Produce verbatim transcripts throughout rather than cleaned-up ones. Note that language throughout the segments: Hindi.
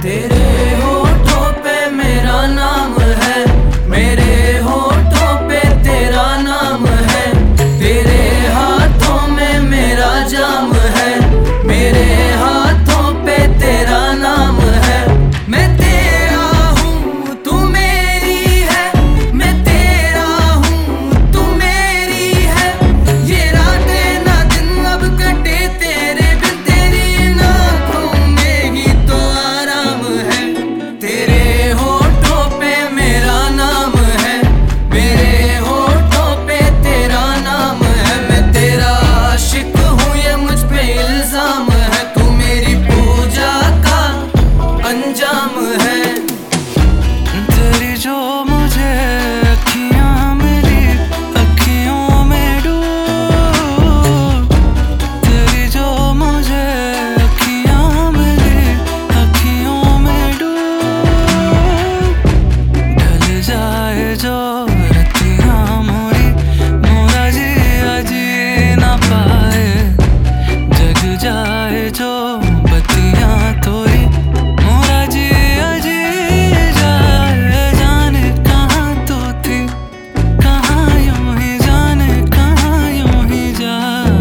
तेरे होठों पे मेरा नाम है, मेरे होठों पे तेरा नाम है। तेरे हाथों में मेरा जाम है, मेरे हाथों पे तेरा नाम है। मैं तेरा हूँ तू मेरी है, मैं तेरा हूँ तू मेरी है। ये रातें ना दिन अब कटे तेरे बिन, तेरी आँखों में ही तो आराम है। तेरे होठों पे मेरा नाम है, मेरे होठों पे तेरा नाम है। मैं तेरा आशिक हूँ ये मुझ पे इल्जाम है, तू मेरी पूजा का अंजाम है। तेरी जो मुझे अखियां मेरी अखियों में डूब, तेरी जो मुझे अखियां मेरी अखियों में डूब। ढल जाए जो रतियां मोरी, मोरा जी अजी ना पाए। जग जाए जो बत्तियां तोरी, मोरा जी अजी जाए। जाने कहाँ तू थी, कहाँ यूं ही जाने, कहाँ यूं ही जा।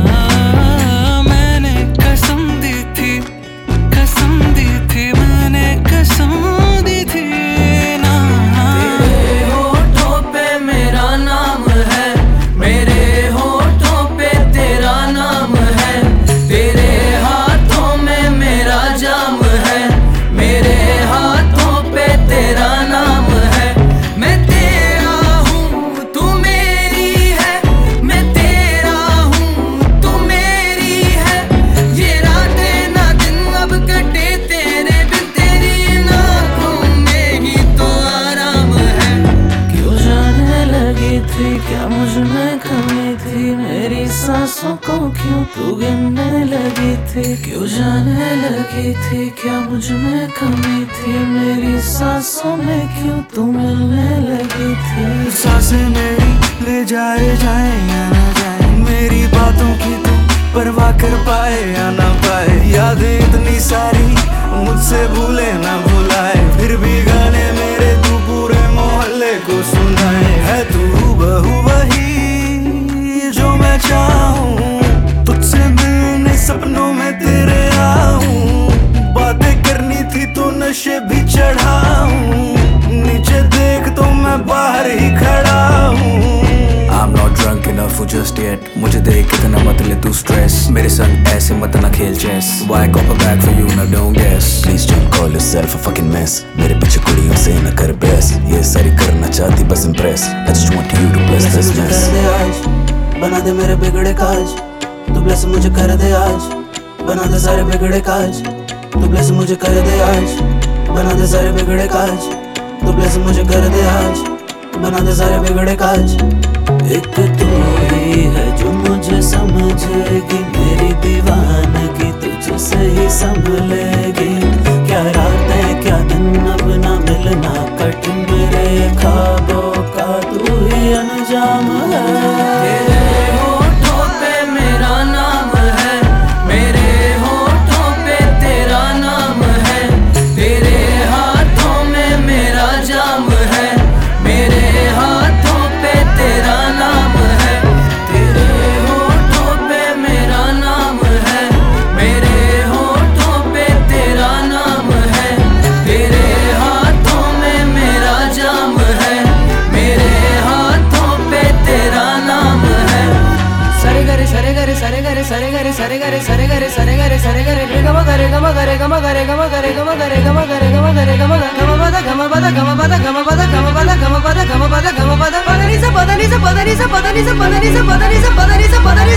मैंने कसम दी थी, कसम दी थी, मैंने कसम दी थी ना। तेरे होठों पे मेरा नाम है, मेरे होठों पे तेरा नाम है। तेरे हाथों में मेरा जाम है, मेरे हाथों पे तेरा नाम है। मैं तेरा हूँ तू मेरी है, मैं तेरा हूँ तू मेरी है। ये रातें ना दिन अब कटे तेरे बिन, तेरी आँखों में ही तो आराम है। क्यों जाने लगी थी, क्या मुझ में कमी थी, मेरी सांसों को क्यों तू गिनने लगी थी। क्यों जाने लगी थी, क्या मुझ में कमी थी, मेरी सांसों में क्यों तू मिलने लगी थी। सांसें मेरी ले जाए जाए या ना जाए, मेरी बातों की तू परवाह कर पाए या ना पाए। यादें इतनी सारी मुझसे भूले ना भुलाए, फिर भी गाने मेरे तू पूरे मोहल्ले को सुनाए। है तू बहू वही जो मैं चाहूँ, तुझसे मिलने सपनों में तेरे आऊं। बातें करनी थी तो नशे भी चढ़ाऊं, नीचे देख तो मैं बाहर ही खड़ा हूँ। I'm not drunk enough for just yet, मुझे देख कितना मत ले तू stress। मेरे संग ऐसे मत ना खेल chess, why cop a bag for you now don't guess। Please don't call yourself a fucking mess, मेरे पीछे कुड़ियों से न कर बहस। ये सारी करना चाहती बस impress, I just want you to bless this mess। कर दे आज, बना दे मेरे बिगड़े काज, तू ब्लेस मुझे कर दे आज। बना दे सारे बिगड़े काज, तू ब्लेस मुझे कर दे आज। बना दे सारे बिगड़े काज, तू ब्लेस मुझे कर दे आज। बना दे सारे बिगड़े काज। एक तू ही है जो मुझे समझेगी, मेरी दीवानगी तुझसे ही संभलेगी। क्या रातें क्या दिन अब ना मिलना कठिन, मेरे ख्वाबों का तू ही अंजाम है। तेरे होठों पे मेरा नाम है, मेरे होठों पे तेरा नाम है। तेरे हाथों में मेरा जाम है, मेरे हाथों पे तेरा नाम है। तेरे होठों पे मेरा नाम है, मेरे होठों पे तेरा नाम है। तेरे हाथों में मेरा जाम है, मेरे हाथों पे तेरा नाम है। सरे गरे सरे गरे सरे गरे सरे गरे सरे गरे सरे गरे सरे गरे सरे गरे रे गम गरे गम गरे गम गरे गम गरे गम गरे गम गरे गम गरे गम गम पद गम पद गम पद गम पद गम पद गम पद गम पद गम पद गम पद पद नि स पद नि स पद नि स पद नि स पद नि स पद नि स पद नि स पद नि